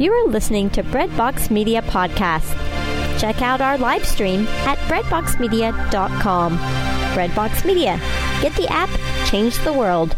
You are listening to Breadbox Media Podcast. Check out our live stream at breadboxmedia.com. Breadbox Media. Get the app, change the world.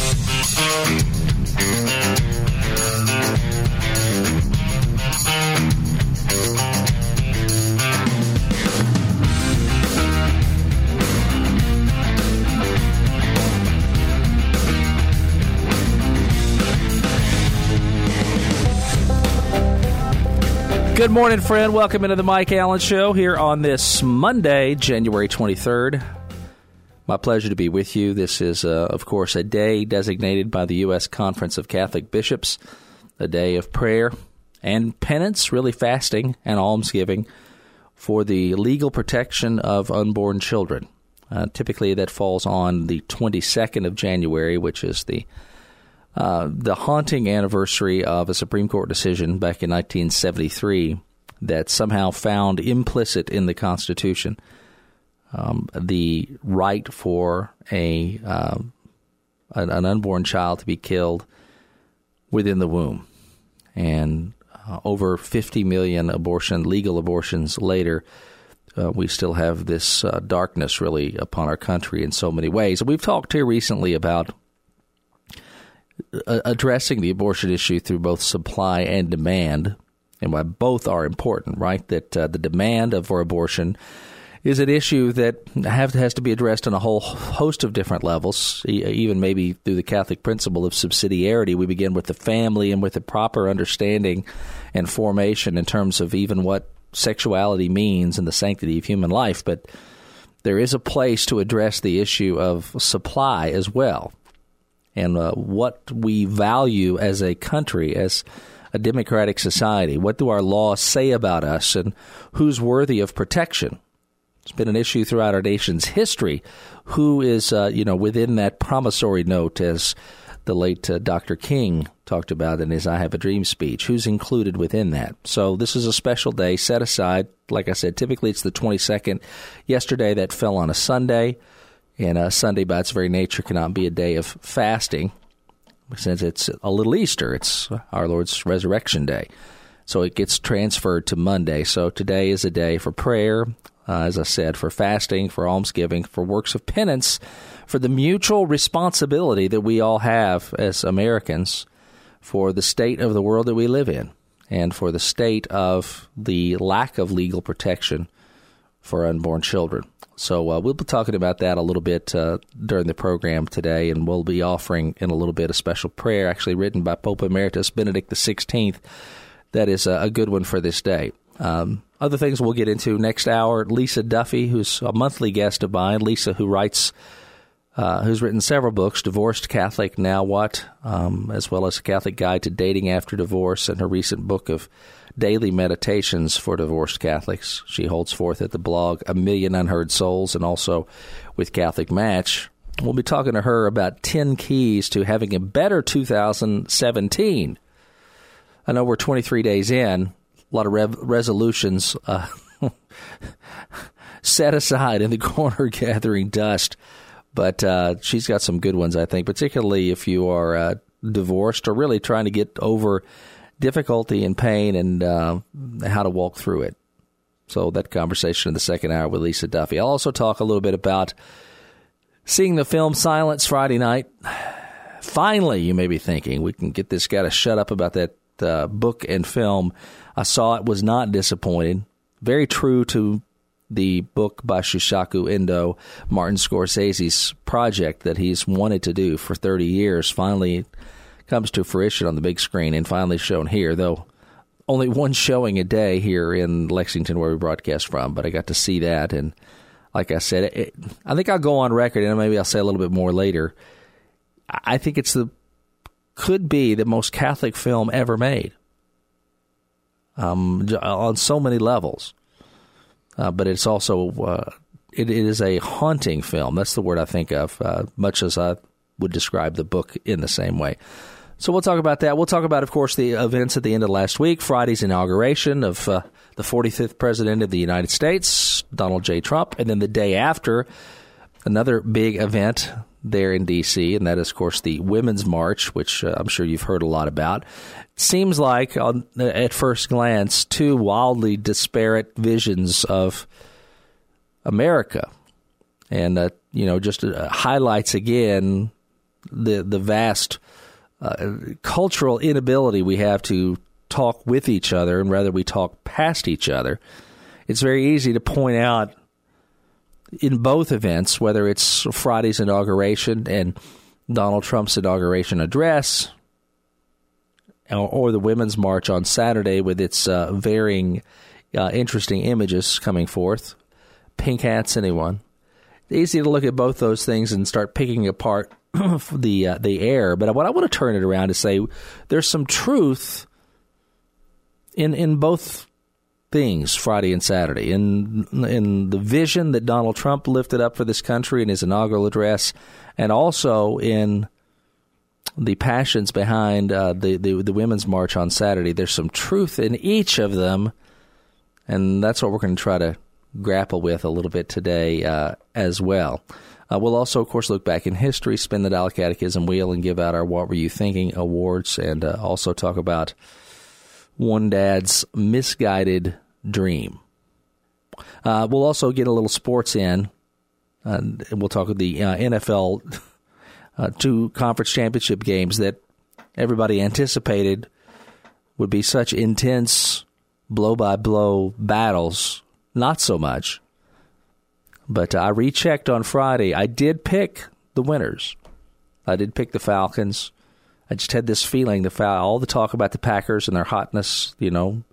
Good morning, friend. Welcome into the Mike Allen Show here on this Monday, January 23rd. My pleasure to be with you. This is, of course, a day designated by the U.S. Conference of Catholic Bishops, a day of prayer and penance, really fasting and almsgiving for the legal protection of unborn children. Typically, that falls on the 22nd of January, which is the haunting anniversary of a Supreme Court decision back in 1973 that somehow found implicit in the Constitution the right for an unborn child to be killed within the womb. And over 50 million legal abortions later, we still have this darkness really upon our country in so many ways. And we've talked here recently about addressing the abortion issue through both supply and demand, and why both are important, right? That the demand for abortion is an issue that has to be addressed on a whole host of different levels, even maybe through the Catholic principle of subsidiarity. We begin with the family and with the proper understanding and formation in terms of even what sexuality means and the sanctity of human life. But there is a place to address the issue of supply as well, and what we value as a country, as a democratic society. What do our laws say about us, and who's worthy of protection? It's been an issue throughout our nation's history. Who is, within that promissory note, as the late Dr. King talked about in his I Have a Dream speech? Who's included within that? So this is a special day set aside. Like I said, typically it's the 22nd. Yesterday that fell on a Sunday. And Sunday, by its very nature, cannot be a day of fasting, since it's a little Easter. It's our Lord's Resurrection Day. So it gets transferred to Monday. So today is a day for prayer, as I said, for fasting, for almsgiving, for works of penance, for the mutual responsibility that we all have as Americans for the state of the world that we live in, and for the state of the lack of legal protection for unborn children. So we'll be talking about that a little bit during the program today, and we'll be offering in a little bit a special prayer actually written by Pope Emeritus Benedict XVI that is a good one for this day. Other things we'll get into next hour, Lisa Duffy, who's a monthly guest of mine. Lisa, who's written several books, Divorced Catholic, Now What, as well as A Catholic Guide to Dating After Divorce, and her recent book of Daily Meditations for Divorced Catholics. She holds forth at the blog A Million Unheard Souls, and also with Catholic Match. We'll be talking to her about 10 keys to having a better 2017. I know we're 23 days in, a lot of resolutions set aside in the corner gathering dust, but she's got some good ones, I think, particularly if you are divorced or really trying to get over difficulty and pain, and how to walk through it. So that conversation in the second hour with Lisa Duffy. I'll also talk a little bit about seeing the film Silence Friday night. Finally, you may be thinking, we can get this guy to shut up about that book and film. I saw it, was not disappointed. Very true to the book by Shusaku Endo, Martin Scorsese's project that he's wanted to do for 30 years. Finally comes to fruition on the big screen, and finally shown here, though only one showing a day here in Lexington where we broadcast from, but I got to see that. And like I said, I think I'll go on record, and maybe I'll say a little bit more later. I think could be the most Catholic film ever made on so many levels. But it's also, it is a haunting film. That's the word I think of, much as I would describe the book in the same way. So we'll talk about that. We'll talk about, of course, the events at the end of last week, Friday's inauguration of the 45th President of the United States, Donald J. Trump, and then the day after, another big event, there in D.C., and that is, of course, the Women's March, which I'm sure you've heard a lot about. It seems like, at first glance, two wildly disparate visions of America. And, just highlights again the vast cultural inability we have to talk with each other, and rather we talk past each other. It's very easy to point out in both events, whether it's Friday's inauguration and Donald Trump's inauguration address, or the Women's March on Saturday with its varying interesting images coming forth. Pink hats, anyone. It's easy to look at both those things and start picking apart the air. But what I want to turn it around to say there's some truth in both things, Friday and Saturday, in the vision that Donald Trump lifted up for this country in his inaugural address, and also in the passions behind the Women's March on Saturday. There's some truth in each of them, and that's what we're going to try to grapple with a little bit today as well. We'll also, of course, look back in history, spin the Dial Catechism wheel, and give out our What Were You Thinking awards, and also talk about one dad's misguided dream. We'll also get a little sports in, and we'll talk about the NFL two conference championship games that everybody anticipated would be such intense blow-by-blow battles. Not so much. But I rechecked on Friday. I did pick the winners. I did pick the Falcons. I just had this feeling, all the talk about the Packers and their hotness, winning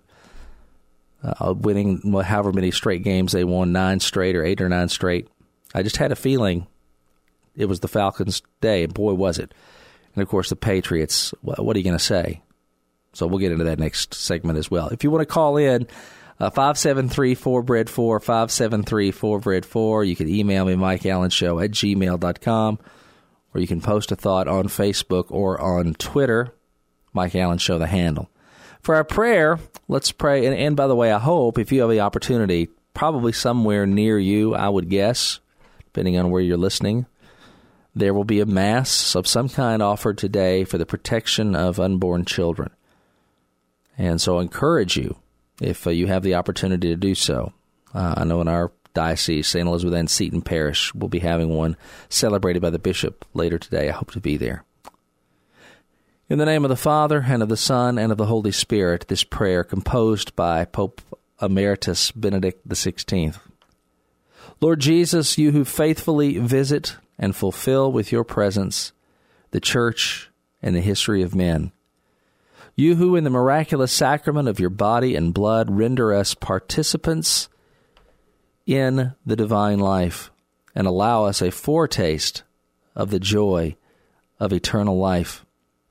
however many straight games they won, 9 straight or 8 or 9 straight. I just had a feeling it was the Falcons' day, and boy, was it. And, of course, the Patriots, what are you going to say? So we'll get into that next segment as well. If you want to call in, 573-4BREAD4, 573-4BREAD4. You can email me, MikeAllenShow@gmail.com, or you can post a thought on Facebook or on Twitter. Mike Allen Show, the handle. For our prayer, let's pray. And by the way, I hope if you have the opportunity, probably somewhere near you, I would guess, depending on where you're listening, there will be a mass of some kind offered today for the protection of unborn children. And so I encourage you, if you have the opportunity to do so. I know in our diocese, St. Elizabeth Ann Seton Parish, will be having one celebrated by the bishop later today. I hope to be there. In the name of the Father, and of the Son, and of the Holy Spirit, this prayer composed by Pope Emeritus Benedict XVI. Lord Jesus, you who faithfully visit and fulfill with your presence the Church and the history of men, you who in the miraculous sacrament of your body and blood render us participants in the divine life and allow us a foretaste of the joy of eternal life,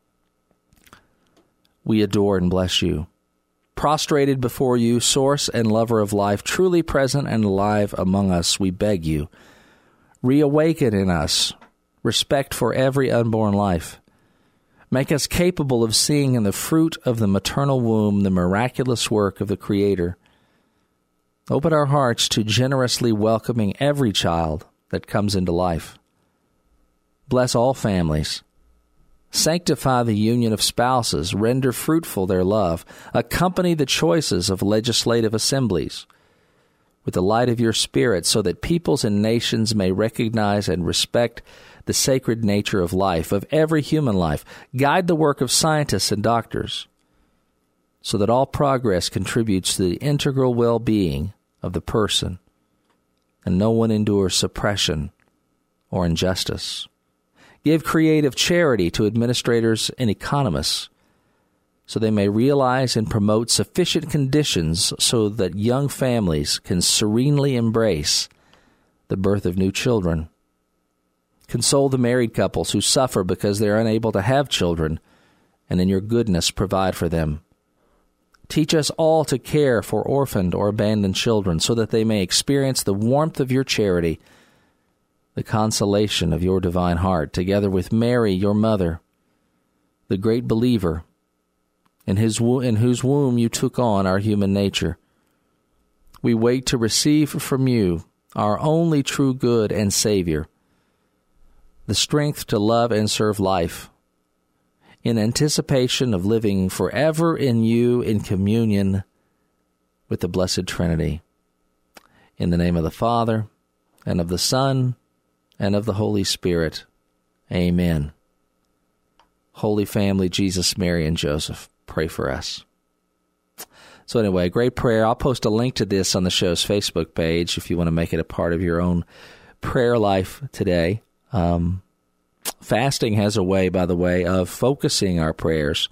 we adore and bless you. Prostrated before you, source and lover of life, truly present and alive among us, we beg you, reawaken in us respect for every unborn life. Make us capable of seeing in the fruit of the maternal womb the miraculous work of the Creator. Open our hearts to generously welcoming every child that comes into life. Bless all families. Sanctify the union of spouses. Render fruitful their love. Accompany the choices of legislative assemblies with the light of your Spirit, so that peoples and nations may recognize and respect the sacred nature of life, of every human life. Guide the work of scientists and doctors, so that all progress contributes to the integral well-being of the person, and no one endures suppression or injustice. Give creative charity to administrators and economists, so they may realize and promote sufficient conditions so that young families can serenely embrace the birth of new children. Console the married couples who suffer because they are unable to have children, and in your goodness provide for them. Teach us all to care for orphaned or abandoned children, so that they may experience the warmth of your charity, the consolation of your divine heart, together with Mary, your mother, the great believer, in whose womb you took on our human nature. We wait to receive from you, our only true good and Savior, the strength to love and serve life in anticipation of living forever in you in communion with the Blessed Trinity. In the name of the Father, and of the Son, and of the Holy Spirit. Amen. Holy Family, Jesus, Mary, and Joseph, pray for us. So anyway, great prayer. I'll post a link to this on the show's Facebook page if you want to make it a part of your own prayer life today. Fasting has a way, by the way, of focusing our prayers,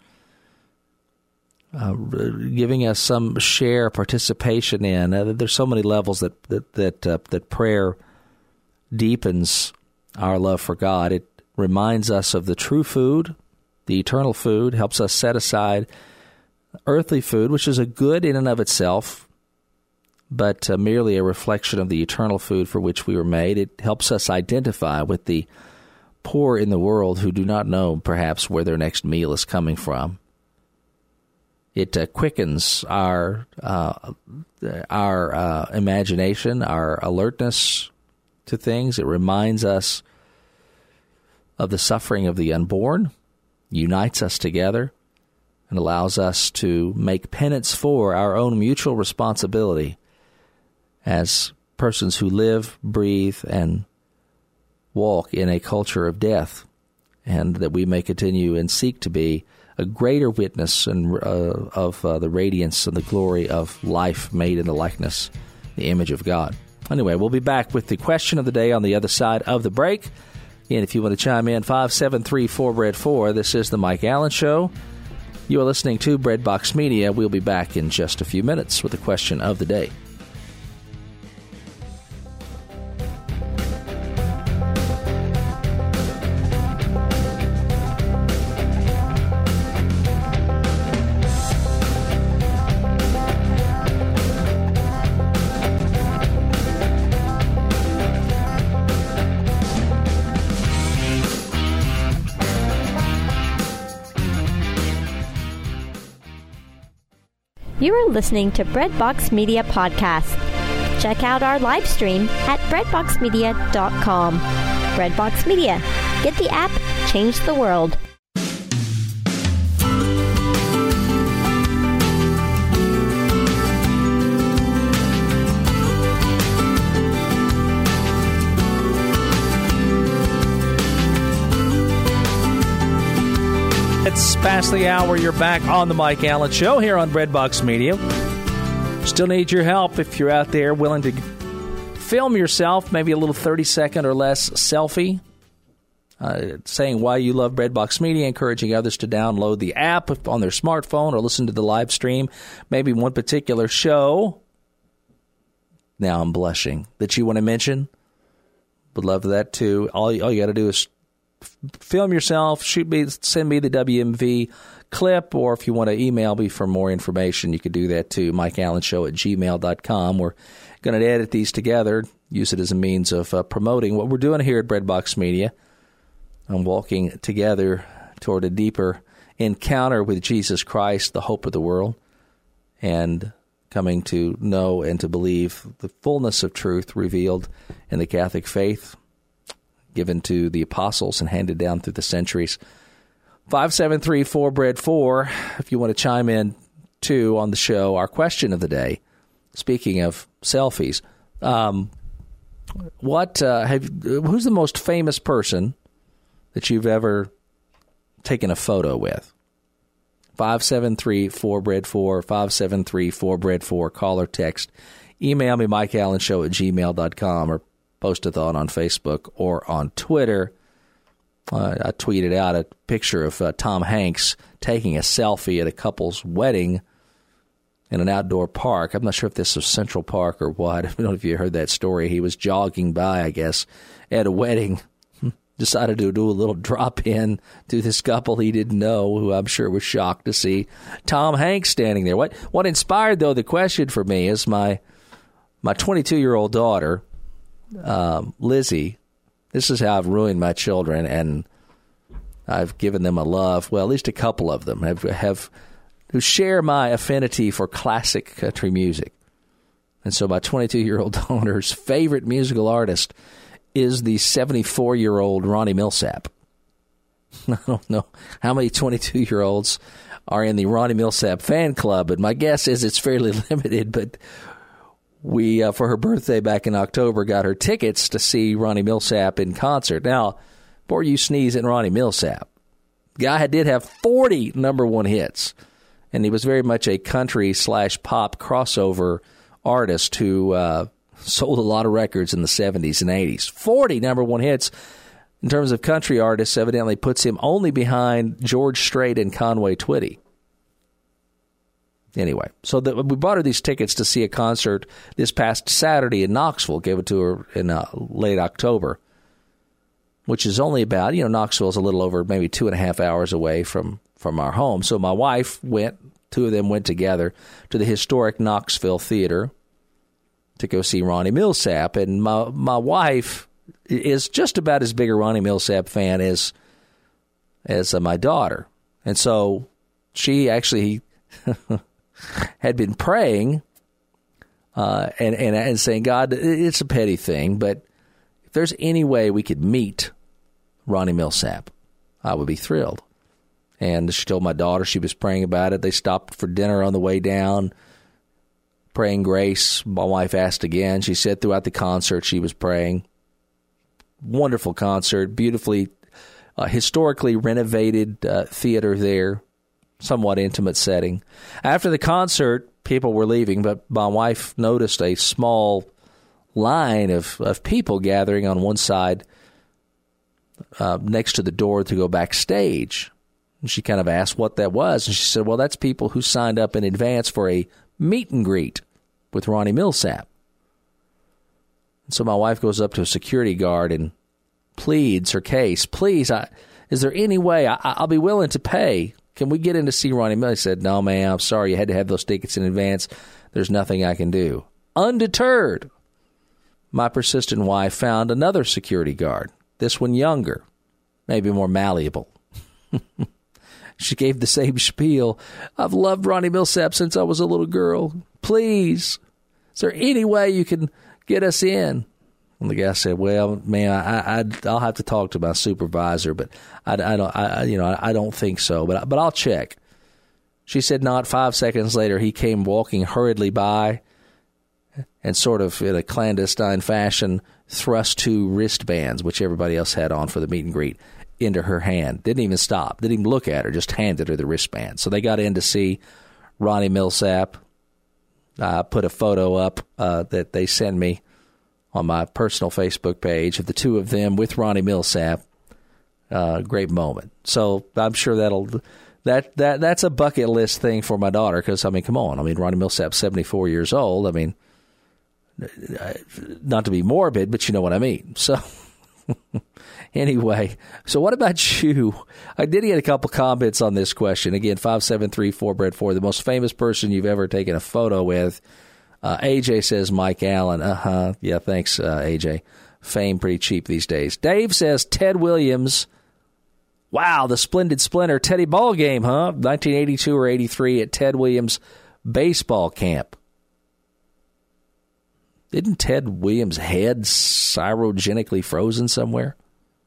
giving us some share participation in. There's so many levels that prayer deepens our love for God. It reminds us of the true food, the eternal food, helps us set aside earthly food, which is a good in and of itself, but merely a reflection of the eternal food for which we were made. It helps us identify with the poor in the world who do not know, perhaps, where their next meal is coming from. It quickens our imagination, our alertness to things. It reminds us of the suffering of the unborn, unites us together, and allows us to make penance for our own mutual responsibility as persons who live, breathe, and walk in a culture of death, and that we may continue and seek to be a greater witness of the radiance and the glory of life made in the likeness, the image of God. Anyway, we'll be back with the question of the day on the other side of the break. And if you want to chime in, 573-4BREAD4. This is the Mike Allen Show. You are listening to Breadbox Media. We'll be back in just a few minutes with the question of the day. You are listening to Breadbox Media Podcast. Check out our live stream at breadboxmedia.com. Breadbox Media. Get the app, change the world. It's past the hour. You're back on the Mike Allen Show here on Breadbox Media. Still need your help if you're out there willing to film yourself, maybe a little 30-second or less selfie, saying why you love Breadbox Media, encouraging others to download the app on their smartphone or listen to the live stream, maybe one particular show. Now I'm blushing. That you want to mention? Would love that too. All you got to do is film yourself, send me the WMV clip, or if you want to email me for more information, you could do that too, mikeallenshow@gmail.com. We're going to edit these together, use it as a means of promoting what we're doing here at Breadbox Media. I'm walking together toward a deeper encounter with Jesus Christ, the hope of the world, and coming to know and to believe the fullness of truth revealed in the Catholic faith, given to the apostles and handed down through the centuries. 573-4BREAD4, if you want to chime in, too, on the show. Our question of the day, speaking of selfies, who's the most famous person that you've ever taken a photo with? 573-4BREAD4, 573-4BREAD4, call or text. Email me, mikeallenshow@gmail.com, or post a thought on Facebook or on Twitter. I tweeted out a picture of Tom Hanks taking a selfie at a couple's wedding in an outdoor park. I'm not sure if this was Central Park or what. I don't know if you heard that story. He was jogging by, I guess, at a wedding. Decided to do a little drop-in to this couple he didn't know, who I'm sure was shocked to see Tom Hanks standing there. What inspired, though, the question for me is my 22-year-old daughter, Lizzie. This is how I've ruined my children, and I've given them a love. Well, at least a couple of them who share my affinity for classic country music. And so my 22-year-old daughter's favorite musical artist is the 74-year-old Ronnie Milsap. I don't know how many 22-year-olds are in the Ronnie Milsap fan club, but my guess is it's fairly limited. But we, for her birthday back in October, got her tickets to see Ronnie Milsap in concert. Now, before you sneeze at Ronnie Milsap, guy did have 40 number one hits, and he was very much a country/pop crossover artist who sold a lot of records in the 70s and 80s. 40 number one hits. In terms of country artists, evidently puts him only behind George Strait and Conway Twitty. Anyway, so we bought her these tickets to see a concert this past Saturday in Knoxville. Gave it to her in late October, which is only about, Knoxville is a little over maybe 2.5 hours away from our home. So my wife went, two of them went together to the historic Knoxville Theater to go see Ronnie Milsap. And my wife is just about as big a Ronnie Milsap fan as my daughter. And so she actually had been praying and saying, God, it's a petty thing, but if there's any way we could meet Ronnie Milsap, I would be thrilled. And she told my daughter she was praying about it. They stopped for dinner on the way down, praying grace. My wife asked again. She said throughout the concert she was praying. Wonderful concert, beautifully, historically renovated theater there, somewhat intimate setting. After the concert, people were leaving, but my wife noticed a small line of people gathering on one side next to the door to go backstage. And she kind of asked what that was, and she said, well, that's people who signed up in advance for a meet and greet with Ronnie Milsap. And so my wife goes up to a security guard and pleads her case. Please, is there any way I'll be willing to pay? Can we get in to see Ronnie Milsap? He said, no, ma'am, I'm sorry. You had to have those tickets in advance. There's nothing I can do. Undeterred, my persistent wife found another security guard, this one younger, maybe more malleable. She gave the same spiel. I've loved Ronnie Milsap since I was a little girl. Please, is there any way you can get us in? And the guy said, well, man, I'll have to talk to my supervisor, but I don't think so, but I'll check. She said not 5 seconds later, he came walking hurriedly by and sort of in a clandestine fashion thrust two wristbands, which everybody else had on for the meet and greet, into her hand. Didn't even stop. Didn't even look at her. Just handed her the wristband. So they got in to see Ronnie Milsap. I put a photo up that they sent me on my personal Facebook page of the two of them with Ronnie Milsap. Great moment. So I'm sure that's a bucket list thing for my daughter because, come on. Ronnie Milsap's 74 years old. Not to be morbid, but you know what I mean. So anyway, so what about you? I did get a couple comments on this question. Again, 573-4BRED4, the most famous person you've ever taken a photo with. AJ says Mike Allen. Yeah, thanks, AJ. Fame pretty cheap these days. Dave says Ted Williams. Wow, the Splendid Splinter Teddy ball game, huh? 1982 or 83 at Ted Williams baseball camp. Didn't Ted Williams' head cryogenically frozen somewhere?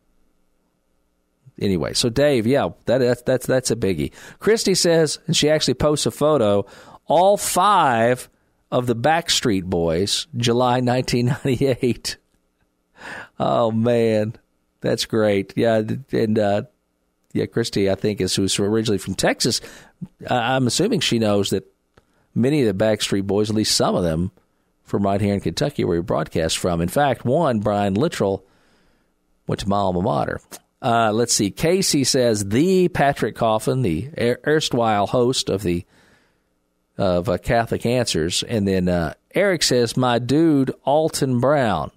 Anyway, so Dave, yeah, that's a biggie. Christy says, and she actually posts a photo, all 5 of the Backstreet Boys, July 1998. Oh, man, that's great. Yeah, and Christy, I think, who's originally from Texas. I'm assuming she knows that many of the Backstreet Boys, at least some of them, from right here in Kentucky where we broadcast from. In fact, one, Brian Littrell, went to my alma mater. Let's see. Casey says the Patrick Coffin, the erstwhile host of Catholic Answers. And then Eric says, my dude, Alton Brown.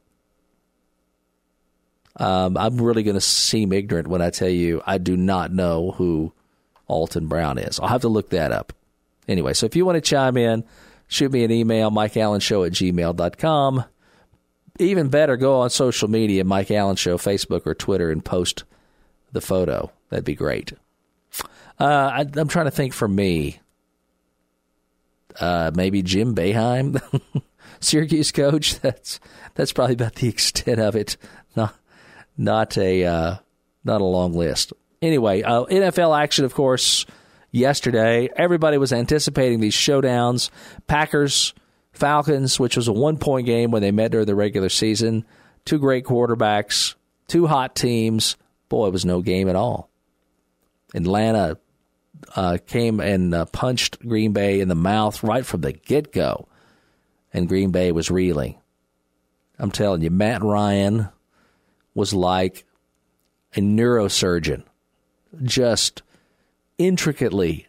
I'm really going to seem ignorant when I tell you I do not know who Alton Brown is. I'll have to look that up. Anyway, so if you want to chime in, shoot me an email, MikeAllenShow@gmail.com. Even better, go on social media, Mike Allen Show, Facebook or Twitter, and post the photo. That'd be great. I'm trying to think for me. Maybe Jim Boeheim. Syracuse coach. That's probably about the extent of it. Not a long list. Anyway, NFL action, of course, yesterday. Everybody was anticipating these showdowns. Packers, Falcons, which was a 1-point game when they met during the regular season. Two great quarterbacks, two hot teams. Boy, it was no game at all. Atlanta came and punched Green Bay in the mouth right from the get-go, and Green Bay was reeling. I'm telling you, Matt Ryan was like a neurosurgeon, just intricately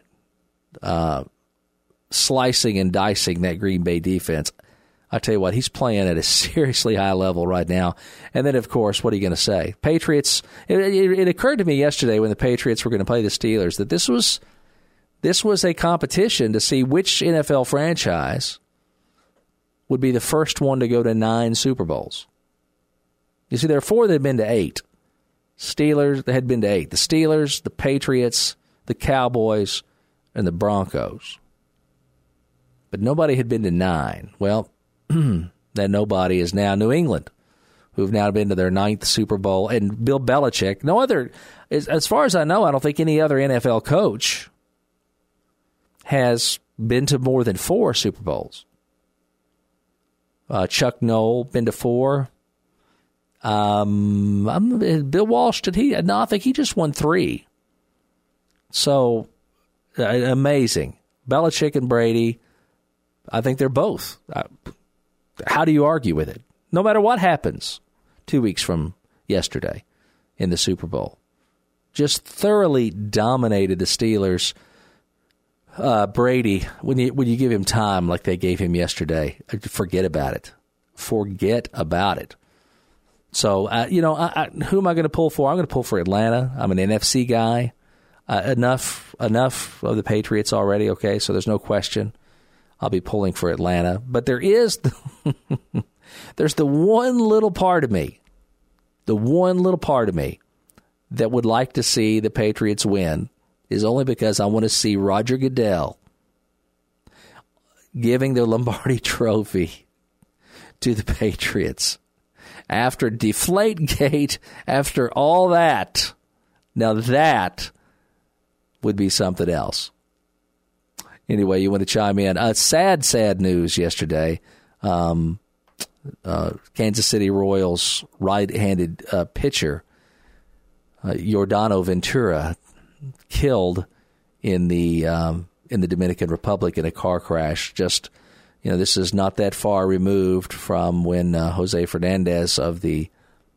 slicing and dicing that Green Bay defense. I tell you what, he's playing at a seriously high level right now. And then, of course, what are you going to say? Patriots, it occurred to me yesterday when the Patriots were going to play the Steelers that this was a competition to see which NFL franchise would be the first one to go to 9 Super Bowls. You see, there are 4 that had been to 8. Steelers, they had been to 8. The Steelers, the Patriots, the Cowboys, and the Broncos. But nobody had been to 9. Well, that nobody is now New England, who've now been to their 9th Super Bowl. And Bill Belichick, no other, as far as I know, I don't think any other NFL coach has been to more than 4 Super Bowls. Chuck Noll, been to 4. Bill Walsh, did he? No, I think he just won 3. So, amazing. Belichick and Brady, I think they're both. How do you argue with it? No matter what happens 2 weeks from yesterday in the Super Bowl. Just thoroughly dominated the Steelers. Brady, when you give him time like they gave him yesterday, forget about it. Forget about it. So, who am I going to pull for? I'm going to pull for Atlanta. I'm an NFC guy. Enough of the Patriots already, okay? So there's no question. I'll be pulling for Atlanta. But there is there's the one little part of me, that would like to see the Patriots win is only because I want to see Roger Goodell giving the Lombardi Trophy to the Patriots. After Deflategate, after all that, now that would be something else. Anyway, you want to chime in. Sad news yesterday. Kansas City Royals right-handed pitcher, Yordano Ventura, killed in the Dominican Republic in a car crash. Just, this is not that far removed from when Jose Fernandez of the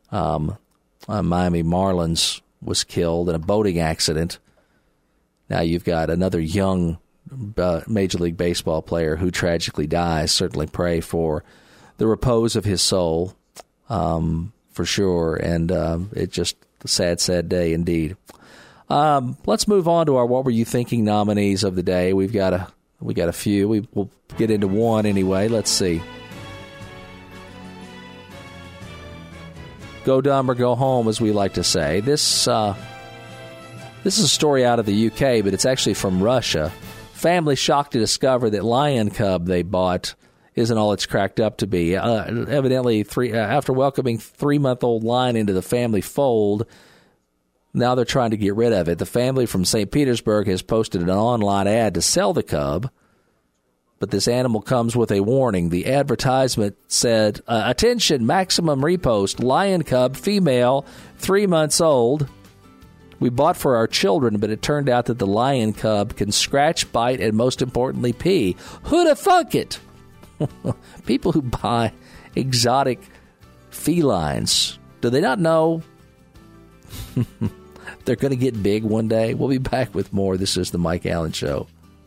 Miami Marlins was killed in a boating accident. Now you've got another young Major League Baseball player who tragically dies. Certainly pray for the repose of his soul, for sure. And it's just a sad day indeed. Let's move on to our What Were You Thinking nominees of the day. We got a few. We'll get into one anyway. Let's see. Go dumb or go home, as we like to say. This is a story out of the UK, but it's actually from Russia. Family shocked to discover that lion cub they bought isn't all it's cracked up to be. Evidently, after welcoming 3-month-old lion into the family fold, now they're trying to get rid of it. The family from St. Petersburg has posted an online ad to sell the cub, but this animal comes with a warning. The advertisement said, attention, maximum repost, lion cub, female, 3 months old. We bought for our children, but it turned out that the lion cub can scratch, bite, and most importantly, pee. Who'da thunk it? People who buy exotic felines, do they not know they're going to get big one day? We'll be back with more. This is The Mike Allen Show.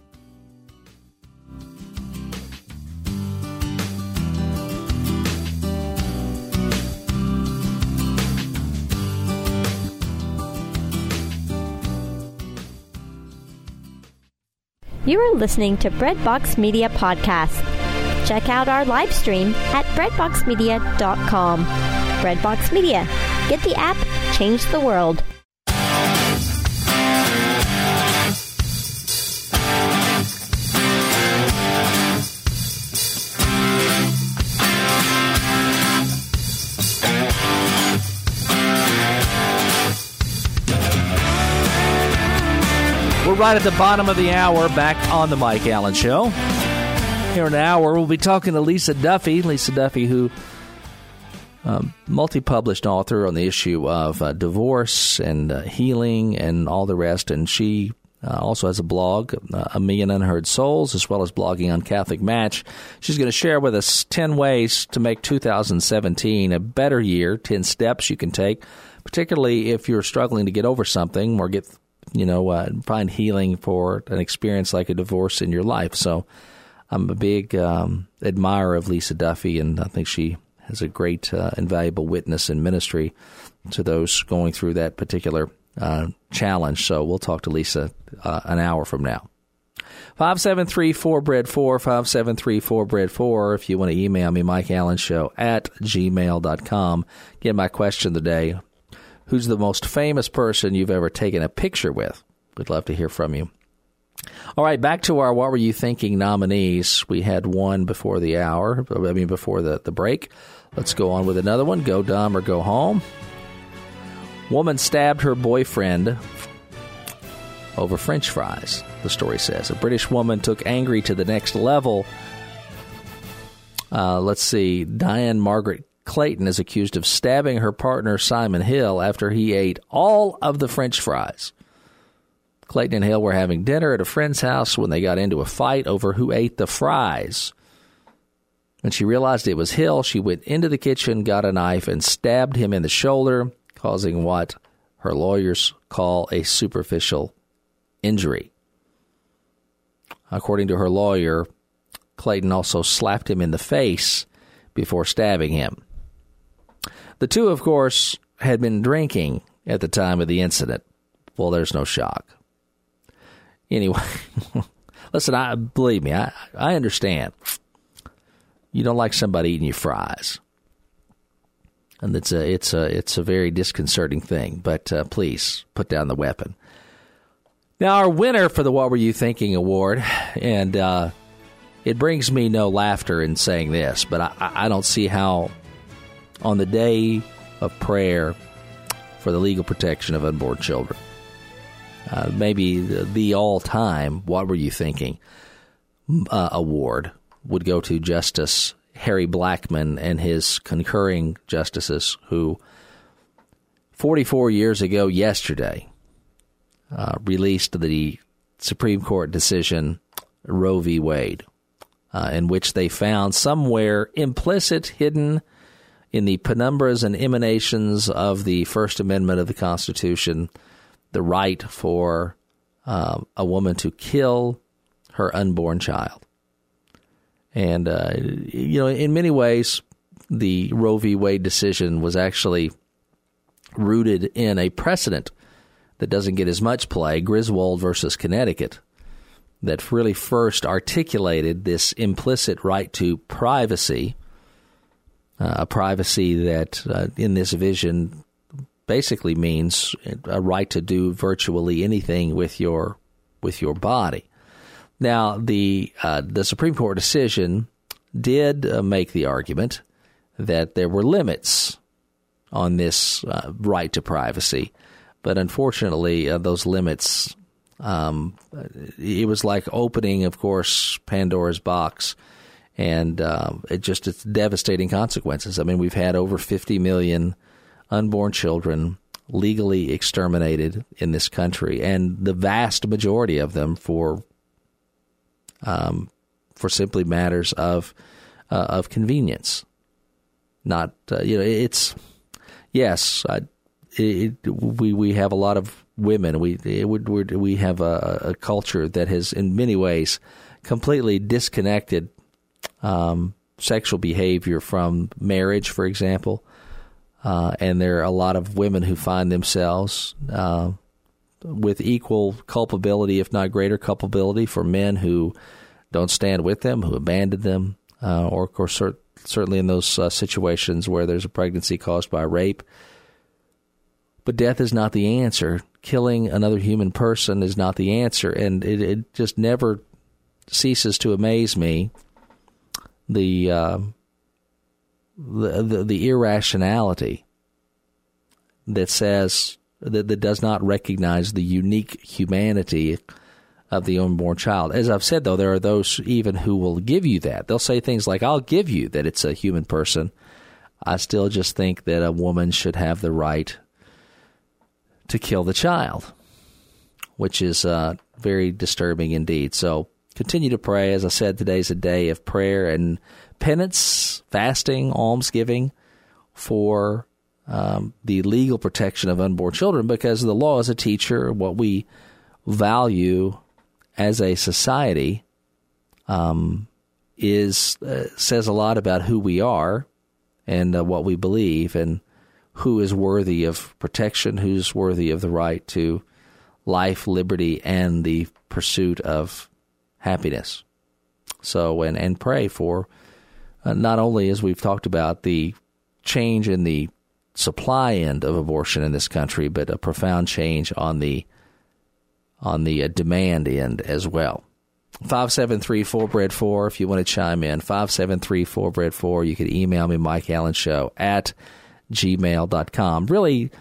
You are listening to Breadbox Media Podcast. Check out our live stream at breadboxmedia.com. Breadbox Media. Get the app, change the world. right at the bottom of the hour, back on the Mike Allen Show. Here in an hour, we'll be talking to Lisa Duffy. Lisa Duffy, who multi-published author on the issue of divorce and healing and all the rest. And she also has a blog, A Million Unheard Souls, as well as blogging on Catholic Match. She's going to share with us 10 ways to make 2017 a better year, 10 steps you can take, particularly if you're struggling to get over something or find healing for an experience like a divorce in your life. So I'm a big admirer of Lisa Duffy, and I think she has a great and valuable witness in ministry to those going through that particular challenge. So we'll talk to Lisa an hour from now. 573-4BREAD4, 573-4BREAD4. If you want to email me, MikeAllenShow@gmail.com. Again, my question today: who's the most famous person you've ever taken a picture with? We'd love to hear from you. All right, back to our What Were You Thinking nominees. We had one before the break. Let's go on with another one. Go dumb or go home. Woman stabbed her boyfriend over French fries, the story says. A British woman took angry to the next level. Let's see. Diane Margaret Clayton is accused of stabbing her partner Simon Hill after he ate all of the French fries. Clayton and Hill were having dinner at a friend's house when they got into a fight over who ate the fries. When she realized it was Hill, she went into the kitchen, got a knife, and stabbed him in the shoulder, causing what her lawyers call a superficial injury. According to her lawyer, Clayton also slapped him in the face before stabbing him. The two, of course, had been drinking at the time of the incident. Well, there's no shock. Anyway, listen, believe me, I understand. You don't like somebody eating your fries. And it's a very disconcerting thing, but please put down the weapon. Now, our winner for the What Were You Thinking Award, and it brings me no laughter in saying this, but I don't see how on the day of prayer for the legal protection of unborn children, maybe the all-time What Were You Thinking award would go to Justice Harry Blackmun and his concurring justices who 44 years ago yesterday released the Supreme Court decision Roe v. Wade, in which they found somewhere implicit, hidden in the penumbras and emanations of the First Amendment of the Constitution, the right for a woman to kill her unborn child. And, in many ways, the Roe v. Wade decision was actually rooted in a precedent that doesn't get as much play, Griswold versus Connecticut, that really first articulated this implicit right to privacy, a privacy that in this vision basically means a right to do virtually anything with your body. Now, the Supreme Court decision did make the argument that there were limits on this right to privacy, but unfortunately, those limits, it was like opening, of course, Pandora's box, and it's devastating consequences. I mean, we've had over 50 million unborn children legally exterminated in this country, and the vast majority of them for simply matters of convenience. Not, it's, yes, we have a lot of women. We have a culture that has, in many ways, completely disconnected sexual behavior from marriage, for example. And there are a lot of women who find themselves with equal culpability, if not greater culpability, for men who don't stand with them, who abandon them, or of course, certainly in those situations where there's a pregnancy caused by rape. But death is not the answer. Killing another human person is not the answer, and it just never ceases to amaze me the irrationality that says that does not recognize the unique humanity of the unborn child. As I've said, though, there are those even who will give you that. They'll say things like, I'll give you that it's a human person. I still just think that a woman should have the right to kill the child, which is very disturbing indeed. So continue to pray. As I said, today's a day of prayer and penance, fasting, almsgiving for the legal protection of unborn children, because the law is a teacher. What we value as a society says a lot about who we are and what we believe, and who is worthy of protection, who's worthy of the right to life, liberty, and the pursuit of happiness. So, and pray for not only, as we've talked about, the change in the supply end of abortion in this country, but a profound change on the demand end as well. 573-4BREAD4 if you want to chime in. 573-4BREAD4. You can email me, MikeAllenShow@gmail.com. Really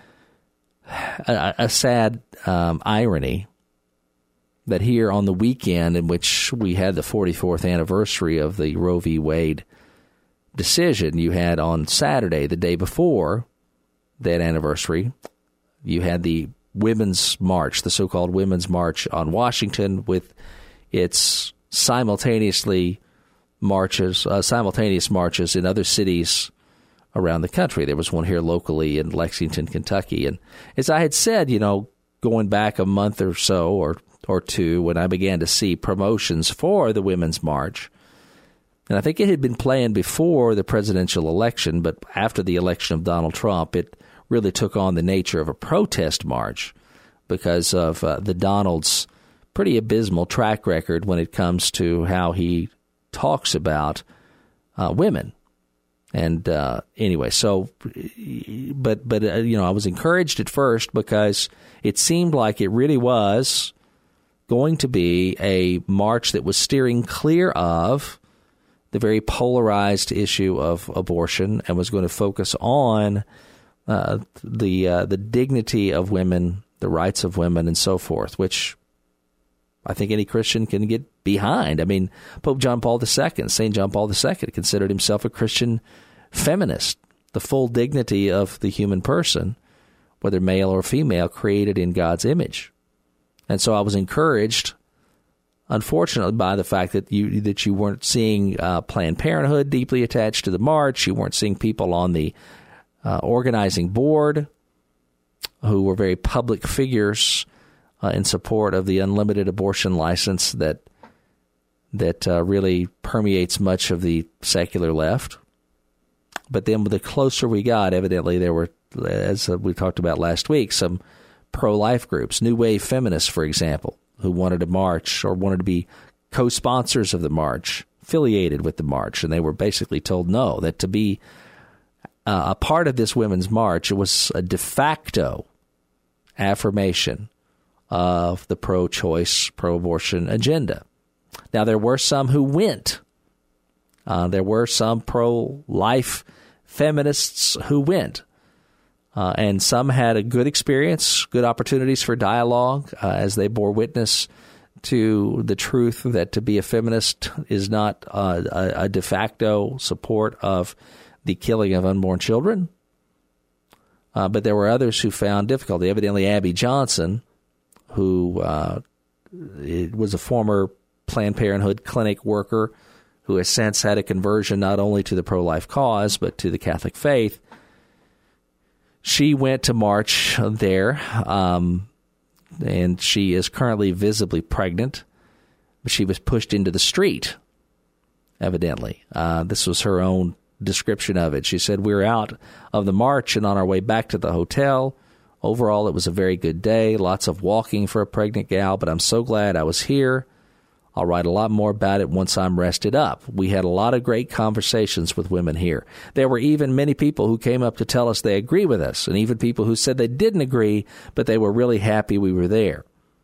a sad irony that here on the weekend in which we had the 44th anniversary of the Roe v. Wade decision, you had on Saturday, the day before that anniversary, you had the Women's March, the so-called Women's March on Washington, with its simultaneous marches in other cities around the country. There was one here locally in Lexington, Kentucky. And as I had said, going back a month or so or two, when I began to see promotions for the Women's March, and I think it had been planned before the presidential election, but after the election of Donald Trump, it really took on the nature of a protest march because of the Donald's pretty abysmal track record when it comes to how he talks about women. And anyway, so, but I was encouraged at first because it seemed like it really was going to be a march that was steering clear of the very polarized issue of abortion and was going to focus on the dignity of women, the rights of women, and so forth, which I think any Christian can get behind. I mean, Pope John Paul II, St. John Paul II, considered himself a Christian feminist, the full dignity of the human person, whether male or female, created in God's image. And so I was encouraged, unfortunately, by the fact that you weren't seeing Planned Parenthood deeply attached to the march. You weren't seeing people on the organizing board who were very public figures in support of the unlimited abortion license that really permeates much of the secular left. But then the closer we got, evidently there were, as we talked about last week, some pro-life groups, New Wave feminists, for example, who wanted to march or wanted to be co-sponsors of the march, affiliated with the march, and they were basically told no, that to be a part of this women's march, it was a de facto affirmation of the pro-choice, pro-abortion agenda. Now, there were some who went. There were some pro-life feminists who went. And some had a good experience, good opportunities for dialogue as they bore witness to the truth that to be a feminist is not a de facto support of the killing of unborn children. But there were others who found difficulty. Evidently, Abby Johnson, who was a former Planned Parenthood clinic worker who has since had a conversion not only to the pro-life cause but to the Catholic faith, she went to march there, and she is currently visibly pregnant. But she was pushed into the street, evidently. This was her own description of it. She said, "We were out of the march and on our way back to the hotel. Overall, it was a very good day, lots of walking for a pregnant gal, but I'm so glad I was here. I'll write a lot more about it once I'm rested up. We had a lot of great conversations with women here. There were even many people who came up to tell us they agree with us, and even people who said they didn't agree, but they were really happy we were there.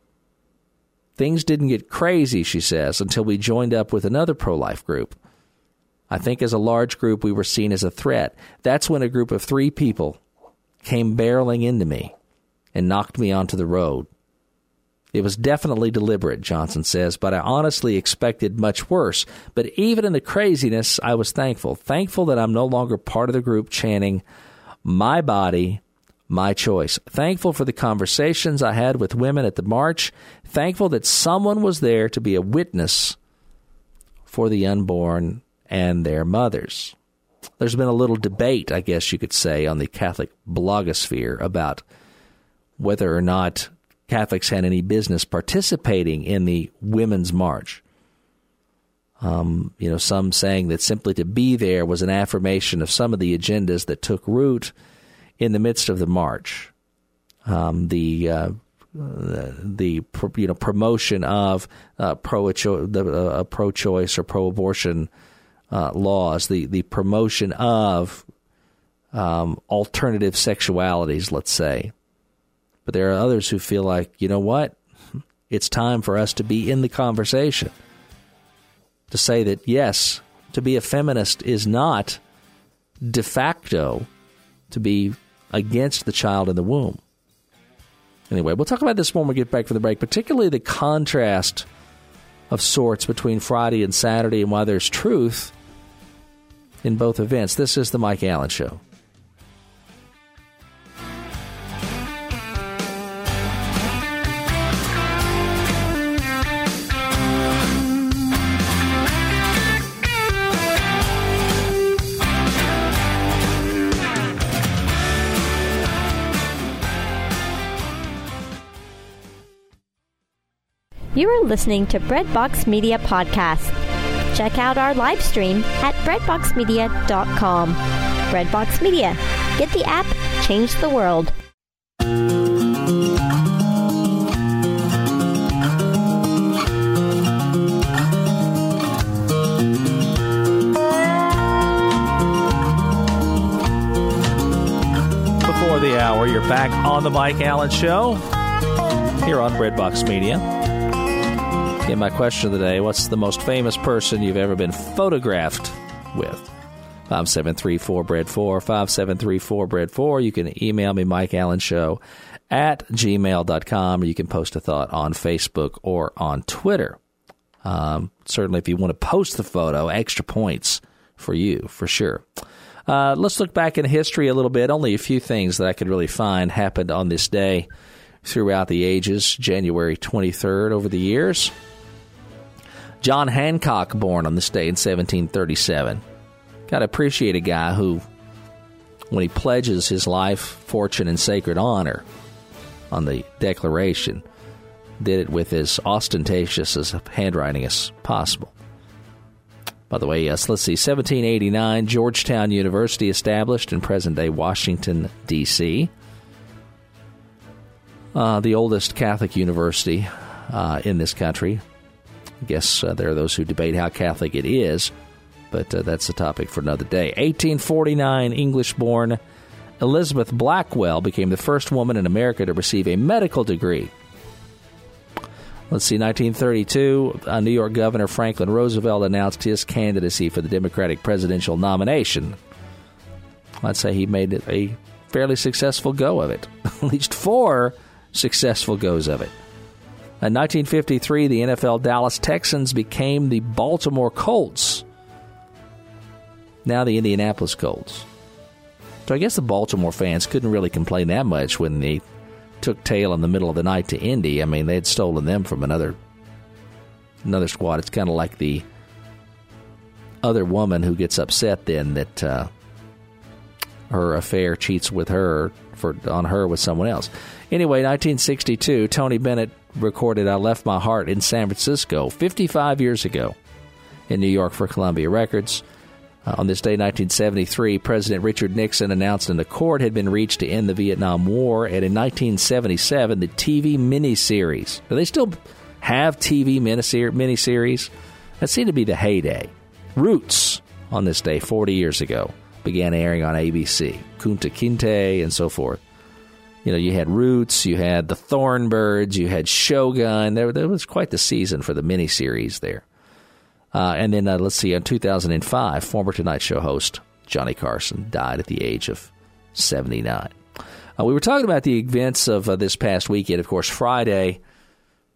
Things didn't get crazy," she says, "until we joined up with another pro-life group. I think as a large group, we were seen as a threat. That's when a group of 3 people came barreling into me and knocked me onto the road. It was definitely deliberate, Johnson says, but I honestly expected much worse. But even in the craziness, I was thankful. Thankful that I'm no longer part of the group chanting, my body, my choice. Thankful for the conversations I had with women at the march. Thankful that someone was there to be a witness for the unborn and their mothers. There's been a little debate, I guess you could say, on the Catholic blogosphere about whether or not Catholics had any business participating in the Women's March. Some saying that simply to be there was an affirmation of some of the agendas that took root in the midst of the march. The promotion of pro-choice or pro-abortion laws, the promotion of alternative sexualities, let's say. But there are others who feel like, you know what? It's time for us to be in the conversation. To say that, yes, to be a feminist is not de facto to be against the child in the womb. Anyway, we'll talk about this when we get back from the break, particularly the contrast of sorts between Friday and Saturday and why there's truth in both events. This is The Mike Allen Show. You are listening to Breadbox Media Podcast. Check out our live stream at breadboxmedia.com. Breadbox Media. Get the app, change the world. Before the hour, you're back on The Mike Allen Show here on Breadbox Media. In my question of the day, what's the most famous person you've ever been photographed with? 5734-BREAD4, 5734-BREAD4. You can email me, MikeAllenShow at gmail.com, or you can post a thought on Facebook or on Twitter. Certainly, if you want to post the photo, extra points for you, for sure. Let's look back in history a little bit. Only a few things that I could really find happened on this day throughout the ages, January 23rd over the years. John Hancock, born on this day in 1737. Got to appreciate a guy who, when he pledges his life, fortune, and sacred honor on the Declaration, did it with as ostentatious as handwriting as possible. By the way, yes, let's see, 1789, Georgetown University established in present-day Washington, D.C., the oldest Catholic university in this country. I guess there are those who debate how Catholic it is, but that's a topic for another day. 1849, English-born Elizabeth Blackwell became the first woman in America to receive a medical degree. Let's see, 1932, New York Governor Franklin Roosevelt announced his candidacy for the Democratic presidential nomination. I'd say he made it a fairly successful go of it. At least 4 successful goes of it. In 1953, the NFL Dallas Texans became the Baltimore Colts, now the Indianapolis Colts. So I guess the Baltimore fans couldn't really complain that much when they took tail in the middle of the night to Indy. I mean, they had stolen them from another squad. It's kind of like the other woman who gets upset then that her affair cheats with her on her with someone else. Anyway, 1962, Tony Bennett recorded I Left My Heart in San Francisco 55 years ago in New York for Columbia Records. On this day, 1973, President Richard Nixon announced an accord had been reached to end the Vietnam War, and in 1977, the TV miniseries. Do they still have TV miniseries? That seemed to be the heyday. Roots, on this day, 40 years ago, began airing on ABC. Kunta Kinte and so forth. You know, you had Roots, you had the Thornbirds, you had Shogun. There was quite the season for the miniseries there. And then, let's see, in 2005, former Tonight Show host Johnny Carson died at the age of 79. We were talking about the events of this past weekend. Of course, Friday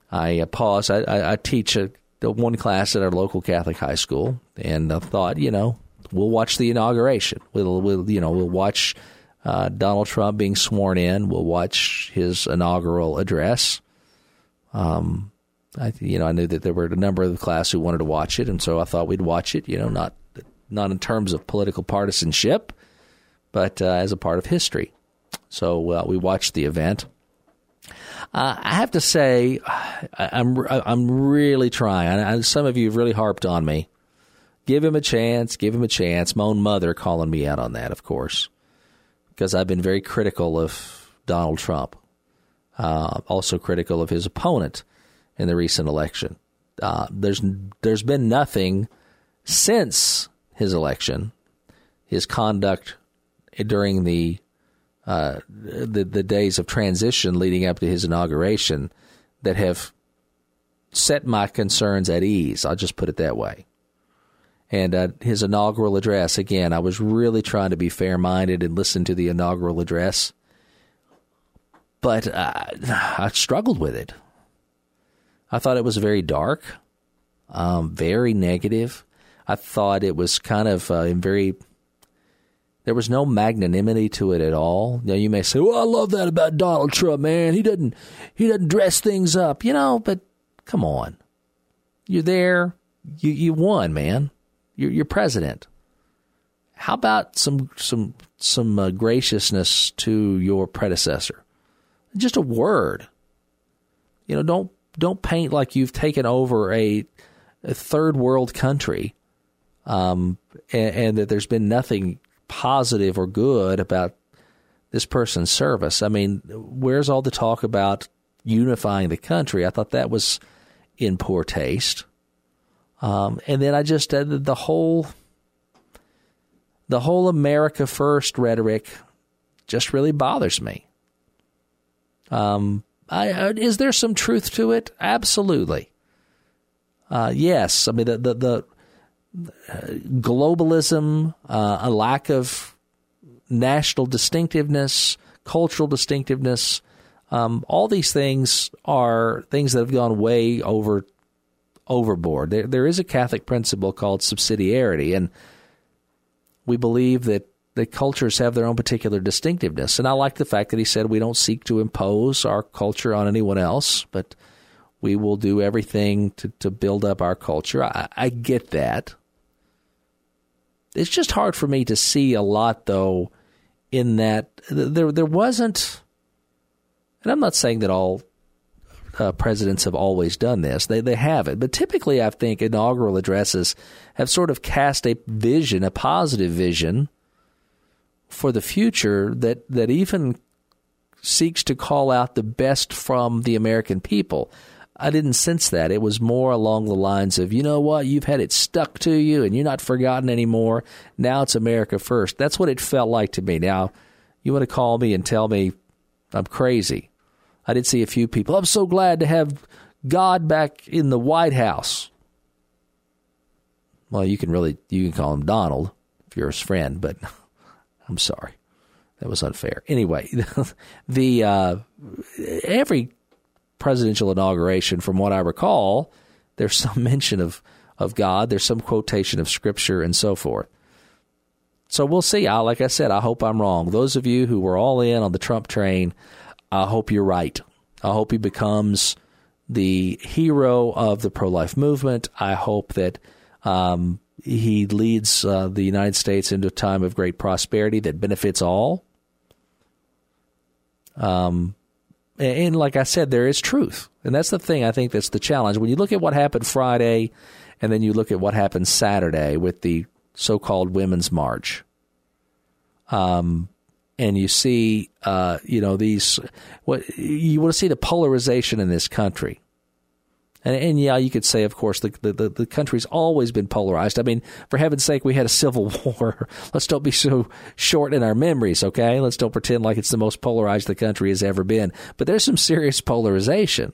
I paused. I teach one class at our local Catholic high school, and I thought, we'll watch the inauguration. We'll watch Donald Trump being sworn in. We'll watch his inaugural address. I knew that there were a number of the class who wanted to watch it, and so I thought we'd watch it. Not in terms of political partisanship, but as a part of history. So we watched the event. I have to say, I'm really trying. Some of you have really harped on me. Give him a chance. Give him a chance. My own mother calling me out on that, of course, because I've been very critical of Donald Trump. Also critical of his opponent in the recent election. There's been nothing since his election, his conduct during the days of transition leading up to his inauguration, that have set my concerns at ease. I'll just put it that way. And his inaugural address, again, I was really trying to be fair-minded and listen to the inaugural address, but I struggled with it. I thought it was very dark, very negative. I thought it was kind of there was no magnanimity to it at all. Now, you may say, well, I love that about Donald Trump, man. He doesn't dress things up, but come on. You're there. You won, man. You're president. How about some graciousness to your predecessor? Just a word. Don't paint like you've taken over a third world country, and that there's been nothing positive or good about this person's service. I mean, where's all the talk about unifying the country? I thought that was in poor taste. And then I just the whole America First rhetoric just really bothers me. Is there some truth to it? Absolutely. Yes. I mean, the globalism, a lack of national distinctiveness, cultural distinctiveness, all these things are things that have gone way overboard. There is a Catholic principle called subsidiarity, and we believe that the cultures have their own particular distinctiveness. And I like the fact that he said we don't seek to impose our culture on anyone else, but we will do everything to build up our culture. I get that. It's just hard for me to see a lot, though, in that there wasn't, and I'm not saying that all presidents have always done this. They haven't. But typically, I think inaugural addresses have sort of cast a vision, a positive vision for the future that even seeks to call out the best from the American people. I didn't sense that. It was more along the lines of, you know what, you've had it stuck to you and you're not forgotten anymore. Now it's America first. That's what it felt like to me. Now, you want to call me and tell me I'm crazy. I did see a few people, I'm so glad to have God back in the White House. Well, you can call him Donald if you're his friend, but I'm sorry. That was unfair. Anyway, every presidential inauguration, from what I recall, there's some mention of God, there's some quotation of Scripture, and so forth. So we'll see. Like I said, I hope I'm wrong. Those of you who were all in on the Trump train, I hope you're right. I hope he becomes the hero of the pro-life movement. I hope that he leads the United States into a time of great prosperity that benefits all. And like I said, there is truth. And that's the thing, I think that's the challenge. When you look at what happened Friday and then you look at what happened Saturday with the so-called Women's March, and you see, you want to see the polarization in this country. And yeah, you could say, of course, the country's always been polarized. I mean, for heaven's sake, we had a civil war. Let's don't be so short in our memories, okay? Let's don't pretend like it's the most polarized the country has ever been. But there's some serious polarization.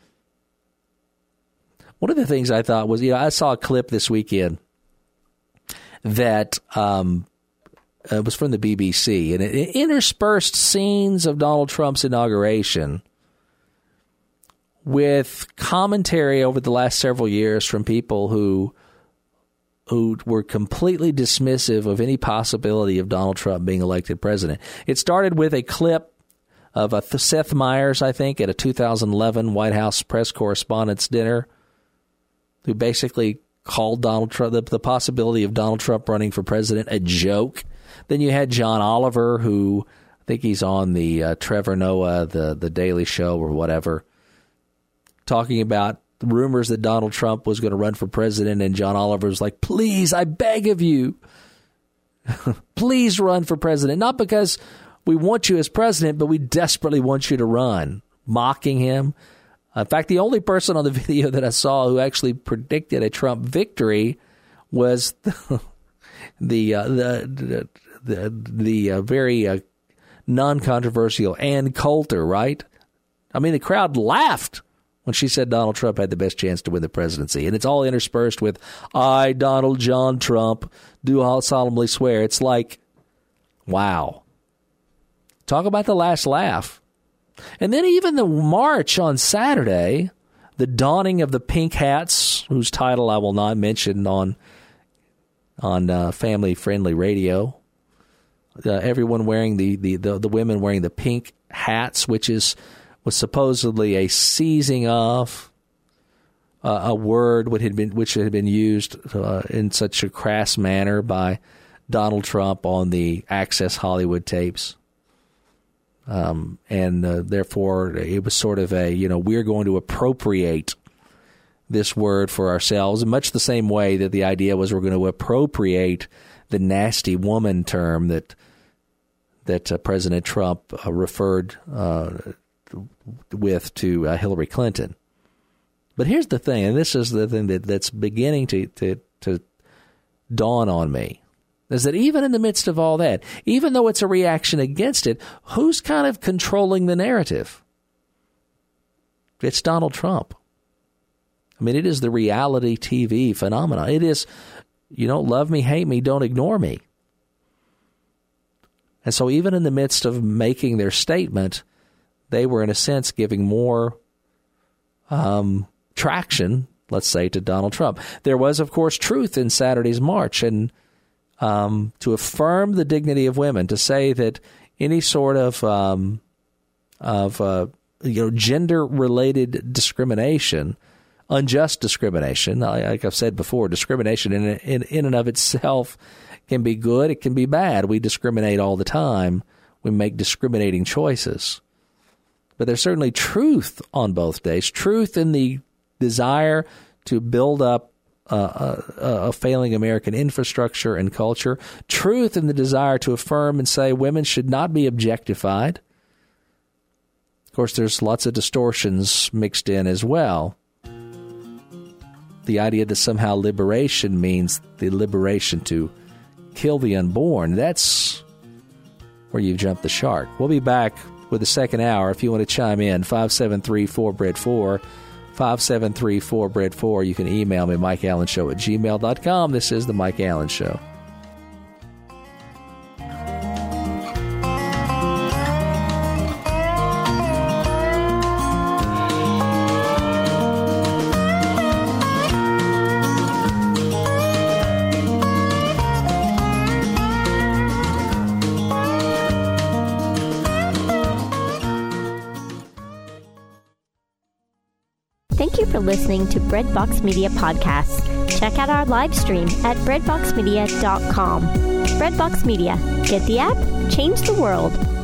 One of the things I thought was, I saw a clip this weekend that was from the BBC, and it interspersed scenes of Donald Trump's inauguration with commentary over the last several years from people who were completely dismissive of any possibility of Donald Trump being elected president. It started with a clip of Seth Meyers, I think, at a 2011 White House press correspondents' dinner, who basically called Donald Trump, the possibility of Donald Trump running for president, a joke. Then you had John Oliver, who I think he's on the Trevor Noah, the Daily Show or whatever, talking about rumors that Donald Trump was going to run for president, and John Oliver's like, please, I beg of you, please run for president. Not because we want you as president, but we desperately want you to run, mocking him. In fact, the only person on the video that I saw who actually predicted a Trump victory was the very non-controversial Ann Coulter, right? I mean, the crowd laughed when she said Donald Trump had the best chance to win the presidency. And it's all interspersed with, I, Donald John Trump, do solemnly swear. It's like, wow. Talk about the last laugh. And then even the march on Saturday, the donning of the pink hats, whose title I will not mention on family-friendly radio. Everyone wearing the women wearing the pink hats, which was supposedly a seizing of a word which had been used in such a crass manner by Donald Trump on the Access Hollywood tapes. Therefore, it was sort of we're going to appropriate this word for ourselves in much the same way that the idea was we're going to appropriate the nasty woman term that President Trump referred with to Hillary Clinton. But here's the thing, and this is the thing that's beginning to dawn on me, is that even in the midst of all that, even though it's a reaction against it, who's kind of controlling the narrative? It's Donald Trump. I mean, it is the reality TV phenomenon. It is, love me, hate me, don't ignore me. And so even in the midst of making their statement, they were, in a sense, giving more traction, let's say, to Donald Trump. There was, of course, truth in Saturday's march, and to affirm the dignity of women, to say that any sort of gender-related discrimination, unjust discrimination, like I've said before, discrimination in and of itself can be good, it can be bad. We discriminate all the time. We make discriminating choices. But there's certainly truth on both days, truth in the desire to build up a failing American infrastructure and culture, truth in the desire to affirm and say women should not be objectified. Of course, there's lots of distortions mixed in as well. The idea that somehow liberation means the liberation to kill the unborn, that's where you've jumped the shark. We'll be back with the second hour. If you want to chime in, 573-4BREAD4, 573-4BREAD4. You can email me, MikeAllenShow@gmail.com. This is The Mike Allen Show. Thank you for listening to Breadbox Media Podcasts. Check out our live stream at breadboxmedia.com. Breadbox Media. Get the app, change the world.